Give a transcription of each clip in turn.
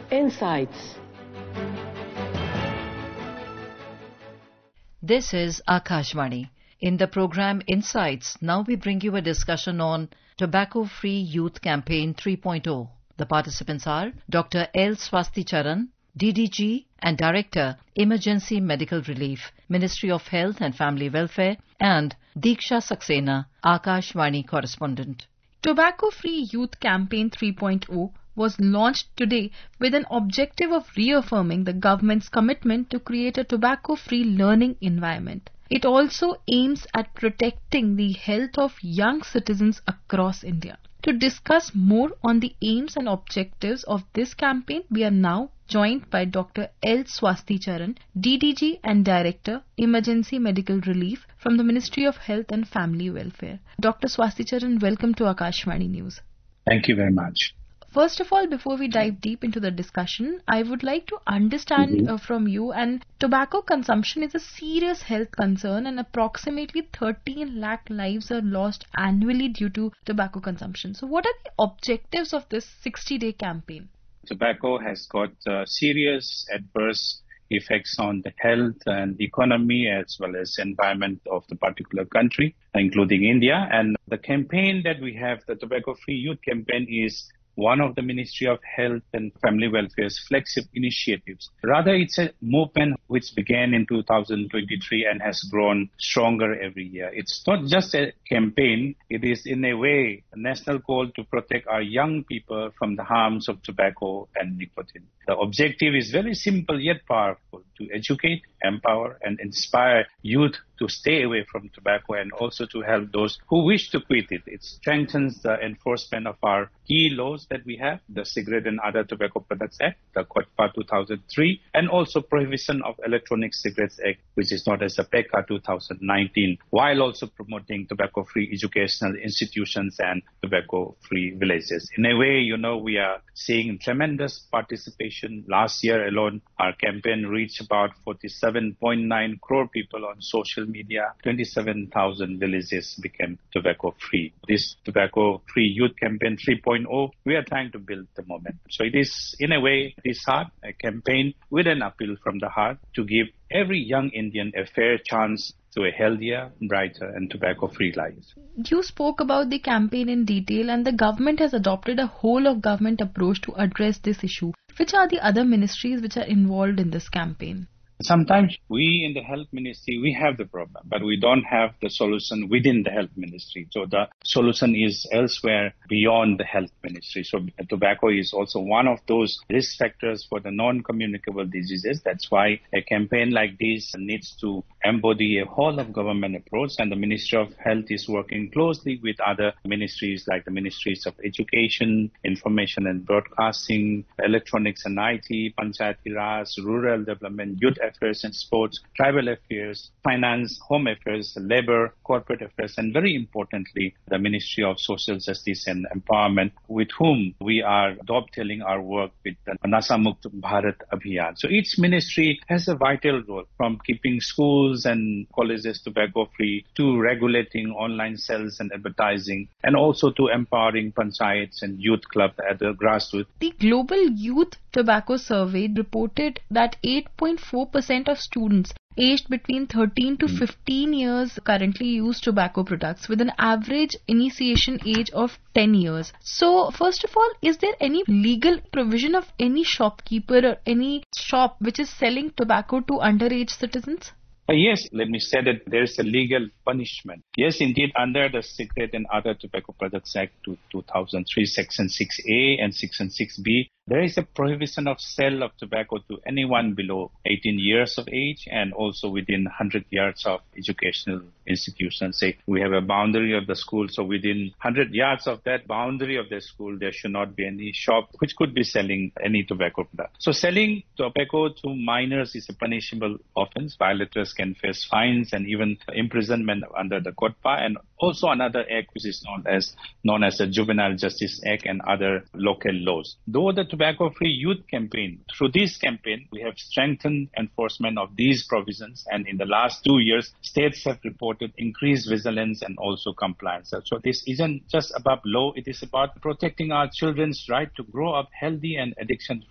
Insights. This is Akashvani. In the program Insights, now we bring you a discussion on Tobacco Free Youth Campaign 3.0. The participants are Dr. L. Swasticharan, DDG and Director, Emergency Medical Relief, Ministry of Health and Family Welfare, and Diksha Saxena, Akashvani correspondent. Tobacco Free Youth Campaign 3.0 was launched today with an objective of reaffirming the government's commitment to create a tobacco-free learning environment. It also aims at protecting the health of young citizens across India. To discuss more on the aims and objectives of this campaign, we are now joined by Dr. L. Swasticharan, DDG and Director, Emergency Medical Relief from the Ministry of Health and Family Welfare. Dr. Swasticharan, welcome to Akashvani News. Thank you very much. First of all, before we dive deep into the discussion, I would like to understand from you, and tobacco consumption is a serious health concern and approximately 13 lakh lives are lost annually due to tobacco consumption. So what are the objectives of this 60-day campaign? Tobacco has got serious adverse effects on the health and economy as well as environment of the particular country, including India. And the campaign that we have, the Tobacco Free Youth Campaign, is one of the Ministry of Health and Family Welfare's flagship initiatives. Rather, it's a movement which began in 2023 and has grown stronger every year. It's not just a campaign, it is in a way a national goal to protect our young people from the harms of tobacco and nicotine. The objective is very simple yet powerful: to educate, empower and inspire youth to stay away from tobacco and also to help those who wish to quit it. It strengthens the enforcement of our key laws that we have, the Cigarette and Other Tobacco Products Act, the COTPA 2003, and also Prohibition of Electronic Cigarettes Act, which is known as the PECA 2019, while also promoting tobacco-free educational institutions and tobacco-free villages. In a way, we are seeing tremendous participation. Last year alone, our campaign reached about 47.9 crore people on social media. 27,000 villages became tobacco-free. This Tobacco-Free Youth Campaign 3.0, we are trying to build the momentum. So it is, in a way, this heart, a campaign with an appeal from the heart to give every young Indian a fair chance to a healthier, brighter and tobacco-free life. You spoke about the campaign in detail, and the government has adopted a whole-of-government approach to address this issue. Which are the other ministries which are involved in this campaign? Sometimes we in the health ministry, we have the problem, but we don't have the solution within the health ministry. So the solution is elsewhere beyond the health ministry. So tobacco is also one of those risk factors for the non-communicable diseases. That's why a campaign like this needs to embody a whole of government approach, and the Ministry of Health is working closely with other ministries like the Ministries of Education, Information and Broadcasting, Electronics and IT, Panchayati Raj, Rural Development, Youth Affairs and Sports, Tribal Affairs, Finance, Home Affairs, Labor, Corporate Affairs, and very importantly, the Ministry of Social Justice and Empowerment, with whom we are dovetailing our work with the Nasha Mukt Bharat Abhiyan. So each ministry has a vital role, from keeping schools and colleges tobacco-free to regulating online sales and advertising, and also to empowering panchayats and youth clubs at the grassroots. The Global Youth Tobacco Survey reported that 8.4% of students aged between 13 to 15 years currently use tobacco products with an average initiation age of 10 years. So, first of all, is there any legal provision of any shopkeeper or any shop which is selling tobacco to underage citizens? Yes, let me say that there is a legal punishment. Yes, indeed, under the Cigarette and Other Tobacco Products Act 2003, Section 6A and Section 6B, there is a prohibition of sale of tobacco to anyone below 18 years of age and also within 100 yards of educational institutions. Say we have a boundary of the school, so within 100 yards of that boundary of the school, there should not be any shop which could be selling any tobacco product. So selling tobacco to minors is a punishable offense. Violators can face fines and even imprisonment under the COTPA, and also another act which is known as the Juvenile Justice Act and other local laws. Though the Tobacco-Free Youth Campaign, through this campaign, we have strengthened enforcement of these provisions, and in the last 2 years, states have reported increased vigilance and also compliance. So this isn't just about law, it is about protecting our children's right to grow up healthy and addiction-free.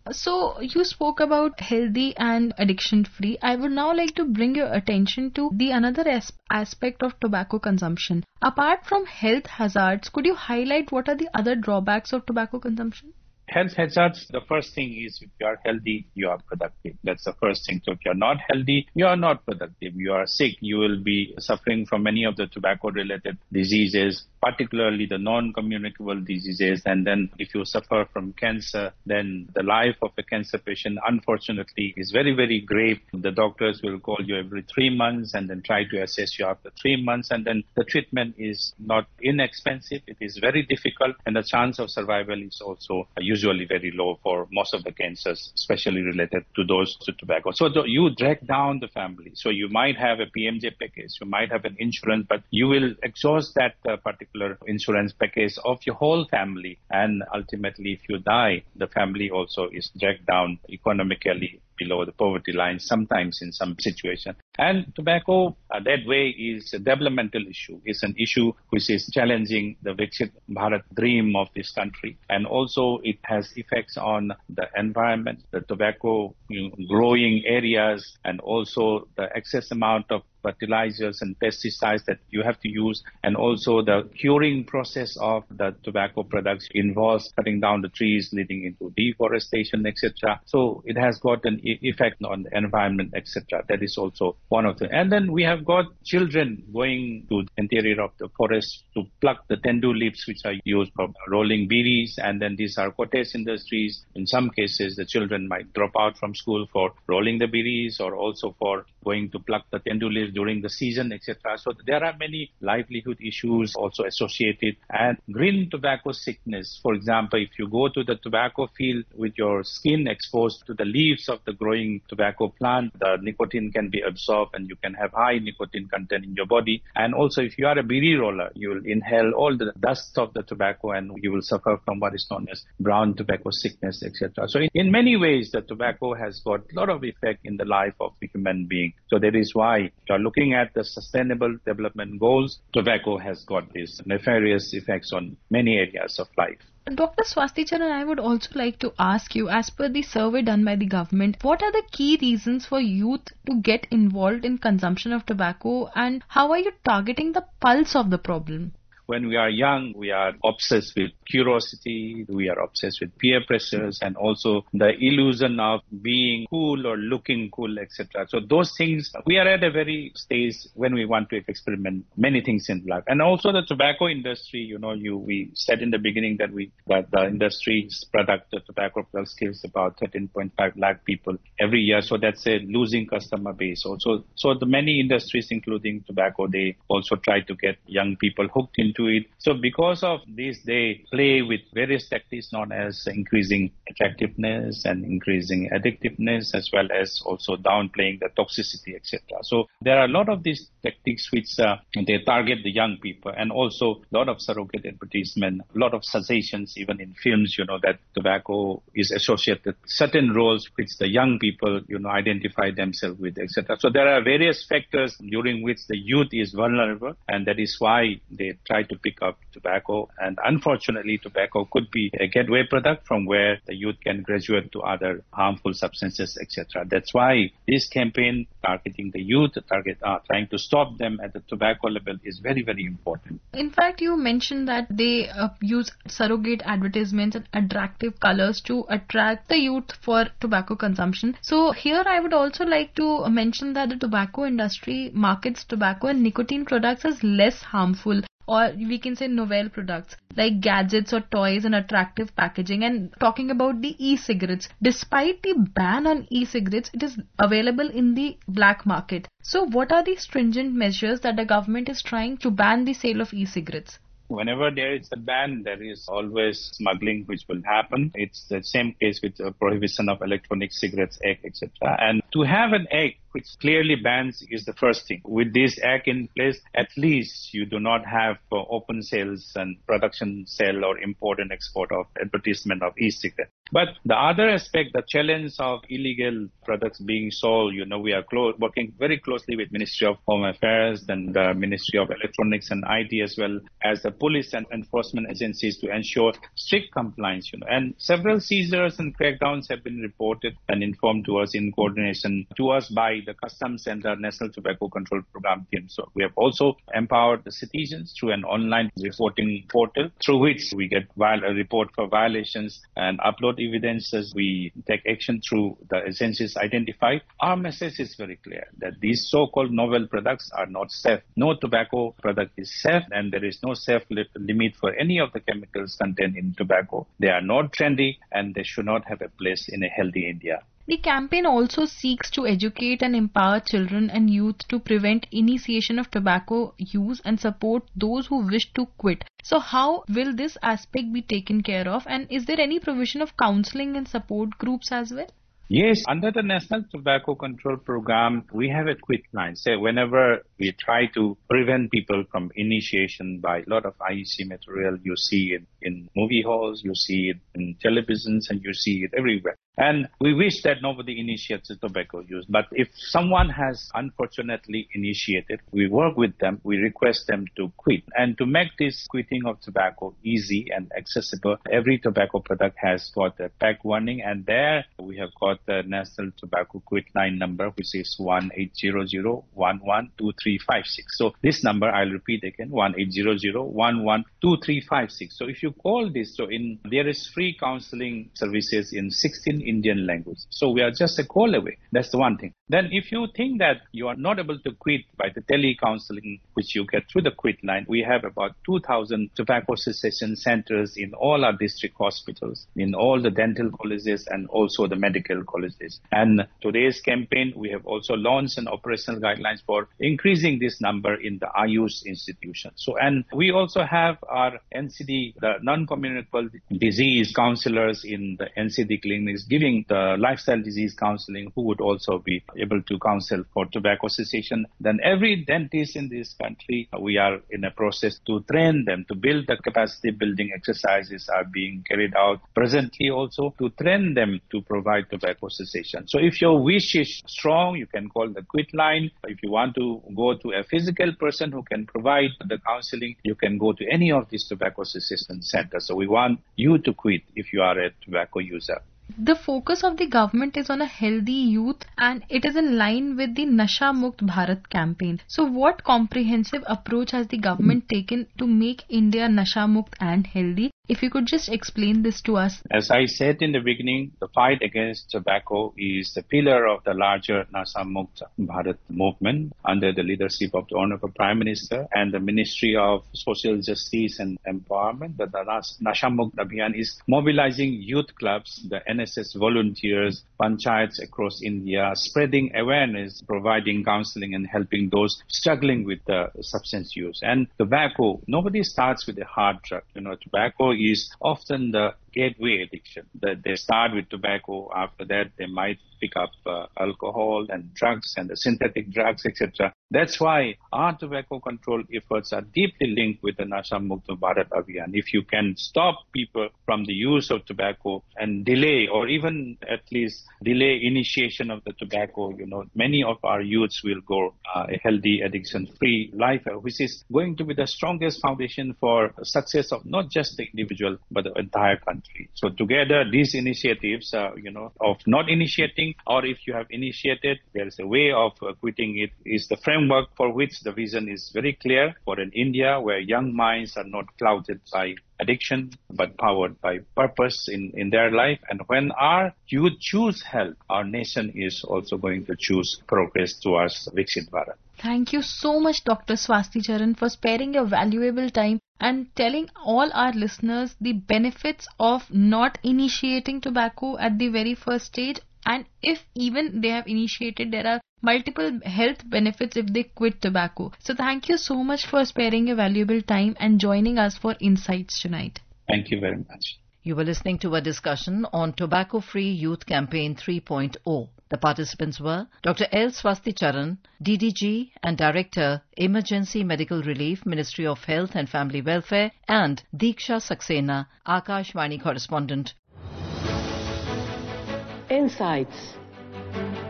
So you spoke about healthy and addiction free. I would now like to bring your attention to the another aspect of tobacco consumption. Apart from health hazards, could you highlight what are the other drawbacks of tobacco consumption? Health hazards, the first thing is if you are healthy, you are productive. That's the first thing. So if you're not healthy, you are not productive. You are sick. You will be suffering from many of the tobacco-related diseases, particularly the non-communicable diseases. And then if you suffer from cancer, then the life of a cancer patient, unfortunately, is very, very grave. The doctors will call you every 3 months and then try to assess you after 3 months. And then the treatment is not inexpensive. It is very difficult. And the chance of survival is also usually very low for most of the cancers, especially related to those to tobacco. So you drag down the family. So you might have a PMJ package, you might have an insurance, but you will exhaust that particular insurance package of your whole family. And ultimately, if you die, the family also is dragged down economically below the poverty line, sometimes in some situation. And tobacco, that way, is a developmental issue. It's an issue which is challenging the Viksit Bharat dream of this country. And also it has effects on the environment, the tobacco growing areas, and also the excess amount of fertilizers and pesticides that you have to use, and also the curing process of the tobacco products involves cutting down the trees, leading into deforestation, etc. So it has got an effect on the environment, etc. That is also one of the. And then we have got children going to the interior of the forest to pluck the tendu leaves, which are used for rolling biris, and then these are cottage industries. In some cases, the children might drop out from school for rolling the biris, or also for going to pluck the tendu leaves during the season, etc. So there are many livelihood issues also associated. And green tobacco sickness, for example, if you go to the tobacco field with your skin exposed to the leaves of the growing tobacco plant, the nicotine can be absorbed and you can have high nicotine content in your body. And also if you are a biri roller, you will inhale all the dust of the tobacco and you will suffer from what is known as brown tobacco sickness, etc. So in many ways, the tobacco has got a lot of effect in the life of the human being. So that is why if you are looking at the Sustainable Development Goals, tobacco has got these nefarious effects on many areas of life. Dr. Swasticharan, I would also like to ask you, as per the survey done by the government, what are the key reasons for youth to get involved in consumption of tobacco, and how are you targeting the pulse of the problem? When we are young, we are obsessed with curiosity, we are obsessed with peer pressures, and also the illusion of being cool or looking cool, etc. So those things, we are at a very stage when we want to experiment many things in life. And also the tobacco industry, we said in the beginning that the industry's product, the tobacco products, kills about 13.5 lakh people every year. So that's a losing customer base also. So the many industries, including tobacco, they also try to get young people hooked into it. So because of this, they play with various tactics known as increasing attractiveness and increasing addictiveness, as well as also downplaying the toxicity, etc. So there are a lot of these tactics which they target the young people, and also a lot of surrogate advertisement, a lot of suggestions even in films, that tobacco is associated with certain roles which the young people, identify themselves with, etc. So there are various factors during which the youth is vulnerable, and that is why they try to pick up tobacco. And unfortunately, tobacco could be a gateway product from where the youth can graduate to other harmful substances, etc. That's why this campaign targeting the youth, trying to stop them at the tobacco level is very, very important. In fact, you mentioned that they use surrogate advertisements and attractive colors to attract the youth for tobacco consumption. So here I would also like to mention that the tobacco industry markets tobacco and nicotine products as less harmful, or we can say novel products like gadgets or toys and attractive packaging. And talking about the e-cigarettes, despite the ban on e-cigarettes, it is available in the black market. So what are the stringent measures that the government is trying to ban the sale of e-cigarettes? Whenever there is a ban, there is always smuggling which will happen. It's the same case with the prohibition of electronic cigarettes, egg, etc. And to have an egg which clearly bans is the first thing. With this act in place, at least you do not have open sales and production sale or import and export of advertisement of e-cigarette. But the other aspect, the challenge of illegal products being sold, we are working very closely with Ministry of Home Affairs and the Ministry of Electronics and IT as well as the police and enforcement agencies to ensure strict compliance, And several seizures and crackdowns have been reported and informed to us in coordination to us by the Customs and the National Tobacco Control Program team. So we have also empowered the citizens through an online reporting portal through which we get a report for violations and upload evidences. We take action through the agencies identified. Our message is very clear that these so-called novel products are not safe. No tobacco product is safe, and there is no safe limit for any of the chemicals contained in tobacco. They are not trendy, and they should not have a place in a healthy India. The campaign also seeks to educate and empower children and youth to prevent initiation of tobacco use and support those who wish to quit. So how will this aspect be taken care of, and is there any provision of counseling and support groups as well? Yes, under the National Tobacco Control Program, we have a quit line. So whenever we try to prevent people from initiation by a lot of IEC material, you see it in movie halls, you see it in televisions, and you see it everywhere. And we wish that nobody initiates the tobacco use. But if someone has unfortunately initiated, we work with them, we request them to quit. And to make this quitting of tobacco easy and accessible, every tobacco product has got a pack warning. And there we have got the National Tobacco Quit Line number, which is 1800-112356. So this number, I'll repeat again, 1800-112356. So if you call this, there is free counseling services in 16 Indian language. So we are just a call away. That's the one thing. Then if you think that you are not able to quit by the tele-counseling, which you get through the quit line, we have about 2,000 tobacco cessation centers in all our district hospitals, in all the dental colleges and also the medical colleges. And today's campaign, we have also launched an operational guidelines for increasing this number in the Ayush institutions. So, and we also have our NCD, the non-communicable disease counselors in the NCD clinics, giving the lifestyle disease counseling, who would also be able to counsel for tobacco cessation. Then every dentist in this country, we are in a process to train them, to build the capacity building exercises are being carried out presently also to train them to provide tobacco cessation. So if your wish is strong, you can call the quit line. If you want to go to a physical person who can provide the counseling, you can go to any of these tobacco cessation centers. So we want you to quit if you are a tobacco user. The focus of the government is on a healthy youth, and it is in line with the Nasha Mukt Bharat campaign. So what comprehensive approach has the government taken to make India Nasha Mukt and healthy? If you could just explain this to us. As I said in the beginning, the fight against tobacco is the pillar of the larger Nasha Mukt Bharat movement under the leadership of the Honorable Prime Minister and the Ministry of Social Justice and Empowerment. The Nasha Mukt Abhiyan is mobilizing youth clubs, the NSS volunteers, panchayats across India, spreading awareness, providing counseling and helping those struggling with substance use. And tobacco, nobody starts with a hard drug. Tobacco is often the gateway addiction. That they start with tobacco. After that, they might pick up alcohol and drugs and the synthetic drugs, etc. That's why our tobacco control efforts are deeply linked with the Nasha Mukt Bharat Abhiyan. If you can stop people from the use of tobacco and delay or even at least delay initiation of the tobacco, many of our youths will go a healthy addiction-free life, which is going to be the strongest foundation for success of not just the individual, but the entire country. So together, these initiatives, of not initiating, or if you have initiated, there is a way of quitting it, is the framework for which the vision is very clear for an India where young minds are not clouded by addiction, but powered by purpose in their life. And when our youth choose health, our nation is also going to choose progress towards Viksit Bharat. Thank you so much, Dr. Swasti Charan, for sparing your valuable time and telling all our listeners the benefits of not initiating tobacco at the very first stage. And if even they have initiated, there are multiple health benefits if they quit tobacco. So thank you so much for sparing your valuable time and joining us for Insights tonight. Thank you very much. You were listening to a discussion on Tobacco Free Youth Campaign 3.0. The participants were Dr. L. Swasti Charan, DDG and Director, Emergency Medical Relief, Ministry of Health and Family Welfare, and Deeksha Saxena, Akashvani correspondent. Insights.